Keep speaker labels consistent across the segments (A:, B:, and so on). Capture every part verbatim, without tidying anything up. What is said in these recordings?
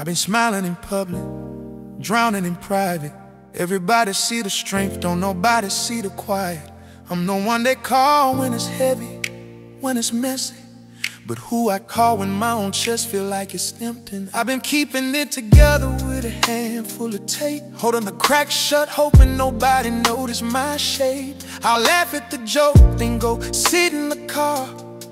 A: I've been smiling in public, drowning in private. Everybody see the strength, don't nobody see the quiet. I'm the one they call when it's heavy, when it's messy, but who I call when my own chest feel like it's empty. I've been keeping it together with a handful of tape, holding the crack shut, hoping nobody notice my shape. I'll laugh at the joke, then go sit in the car,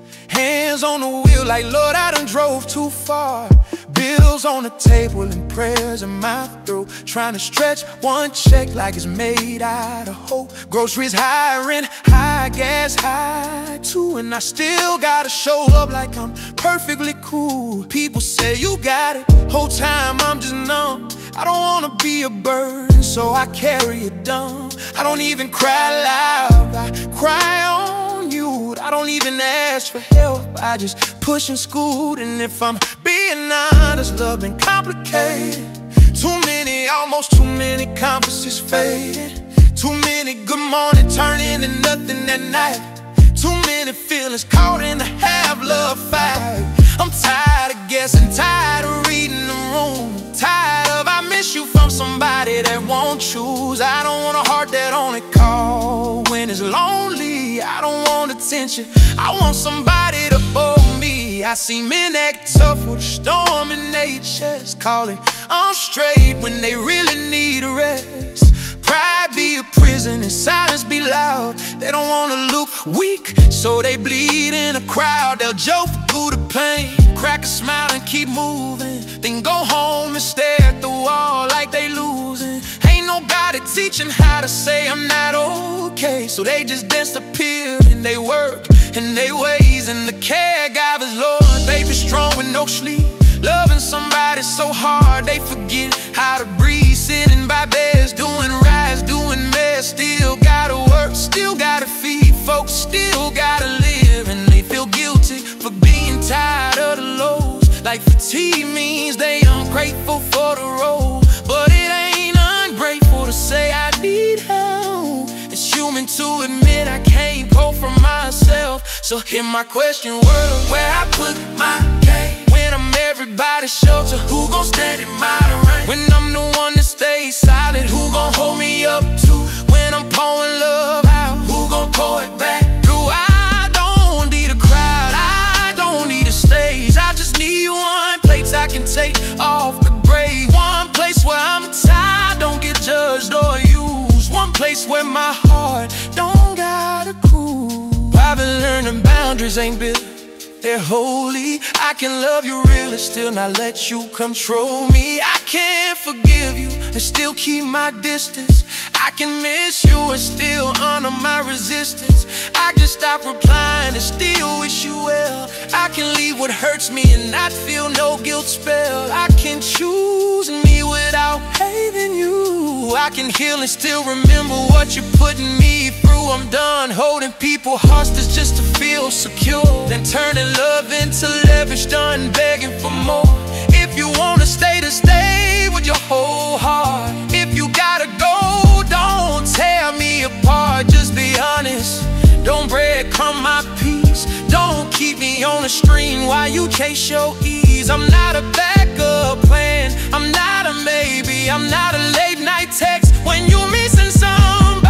A: hands on the wheel like, Lord, I done drove too far. Bills on the table and prayers in my throat, trying to stretch one check like it's made out of hope. Groceries high, rent high, gas high too, and I still gotta show up like I'm perfectly cool. People say you got it, whole time I'm just numb. I don't wanna be a burden, so I carry it dumb. I don't even cry loud, I cry on you. I don't even ask for help, I just push and scoot. And if I'm being honest, love been complicated. Too many, almost too many conversations faded. Too many good mornings turn into nothing at night. Too many feelings caught in a half-love fight. I'm tired of guessing, tired of reading the room, tired of I miss you from somebody that won't choose. I don't want a heart that only calls when it's lonely. I don't want attention, I want somebody to hold me. I see men act tough with a storm in their chest, calling I'm straight when they really need a rest. Pride be a prison and silence be loud. They don't wanna look weak, so they bleed in a crowd. They'll joke through the pain, crack a smile and keep moving, then go home and stare at the wall like they losing. Ain't nobody teaching how to say I'm not okay, so they just disappear in they work and they ways. And the caregivers, Lord, they be strong with no sleep, loving somebody so hard they forget how to breathe. Sitting by beds, doing rides, doing mess, still gotta work, still gotta feed folks, still gotta live. And they feel guilty for being tired of the lows, like fatigue means they ungrateful for the role. But it ain't ungrateful to say I need help. It's human to admit I can't go for myself. So hear my question, world, where I put my game. When I'm everybody's shelter, who gon' stand in my rain? When I'm the one that stays silent, who gon' hold me up too? When I'm pouring love out, who gon' pour it back through? I don't need a crowd, I don't need a stage. I just need one place I can take off the grave. One place where I'm tired, don't get judged or used. One place where my heart don't gotta cool. I've been learning boundaries ain't built, they're holy. I can love you real and still not let you control me. I can't forgive you and still keep my distance. I can miss you and still honor my resistance. I can stop replying and still wish you well. I can leave what hurts me and not feel no guilt spell. I can choose me without hating you. I can heal and still remember what you're putting me through. I'm done holding people hostage just to feel secure, then turning love into leverage, done begging for more. If you wanna stay to stay with your whole heart. If you gotta go, don't tear me apart, just be honest. Don't breadcrumb my peace, don't keep me on the string while you chase your ease. I'm not a backup plan, I'm not a maybe, I'm not a late night text when you're missing somebody.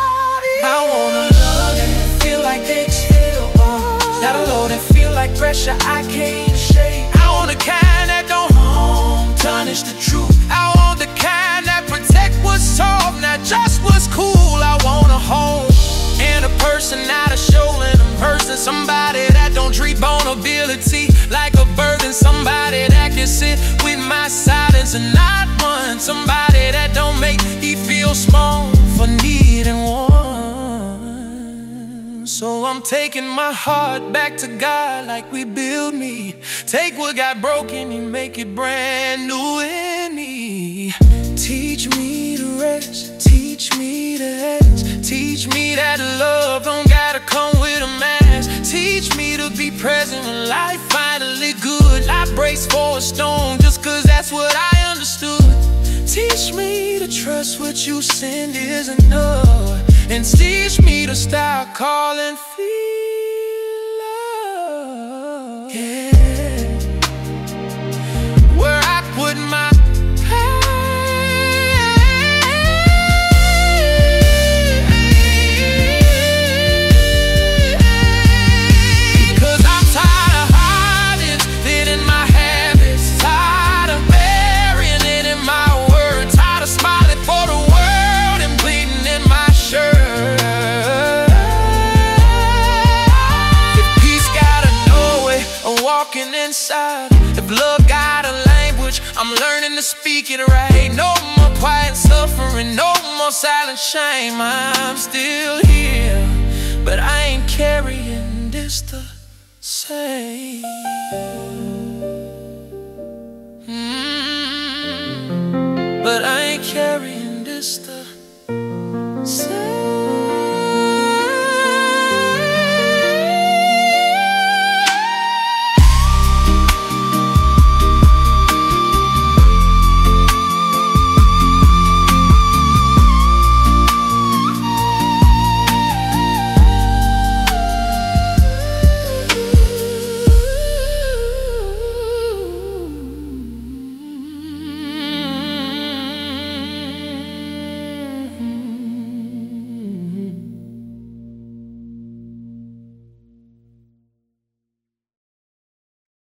A: I wanna love and feel like exhale, uh, not a load and feel like pressure I can't shake. I want the kind that don't harm, tarnish the truth. I want the kind that protect what's soft, not just what's cool. I want a home and a person, not a show and a person. Somebody that don't treat vulnerability like a burden. Somebody that can sit with my silence and not run. Somebody that don't make me feel small for needing one. So I'm taking my heart back to God like we build me. Take what got broken and make it brand new in me. Teach me to rest, teach me to edge, teach me that love don't gotta come with a mask. Teach me to be present when life finally good. I brace for a storm just cause that's what I understood. Teach me to trust what you send is enough, and teach me to stop calling feel love. Yeah. Where I put my inside. If love got a language, I'm learning to speak it right. No more quiet suffering, no more silent shame. I'm still here, but I ain't carrying this the same. Mm-hmm. But I